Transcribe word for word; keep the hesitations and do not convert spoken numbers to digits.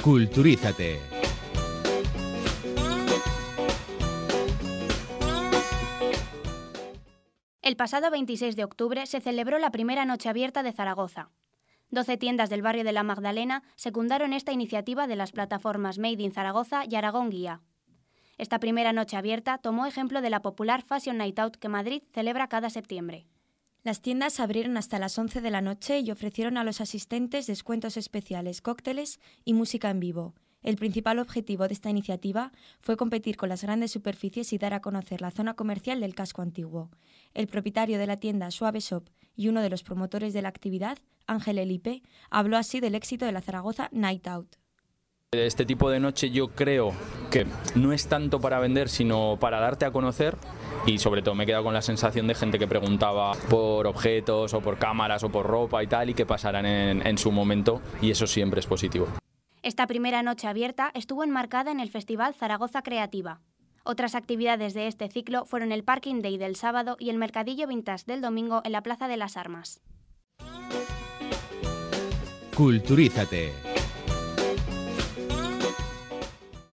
Culturízate. El pasado veintiséis de octubre se celebró la primera noche abierta de Zaragoza. Doce tiendas del barrio de la Magdalena secundaron esta iniciativa de las plataformas Made in Zaragoza y Aragón Guía. Esta primera noche abierta tomó ejemplo de la popular Fashion Night Out que Madrid celebra cada septiembre. Las tiendas abrieron hasta las once de la noche y ofrecieron a los asistentes descuentos especiales, cócteles y música en vivo. El principal objetivo de esta iniciativa fue competir con las grandes superficies y dar a conocer la zona comercial del casco antiguo. El propietario de la tienda Suave Shop y uno de los promotores de la actividad, Ángel Elipe, habló así del éxito de la Zaragoza Night Out. Este tipo de noche yo creo que no es tanto para vender, sino para darte a conocer, y sobre todo me he quedado con la sensación de gente que preguntaba por objetos o por cámaras o por ropa y tal, y que pasaran en, en su momento, y eso siempre es positivo. Esta primera noche abierta estuvo enmarcada en el Festival Zaragoza Creativa. Otras actividades de este ciclo fueron el Parking Day del sábado y el Mercadillo Vintage del domingo en la Plaza de las Armas. Culturízate.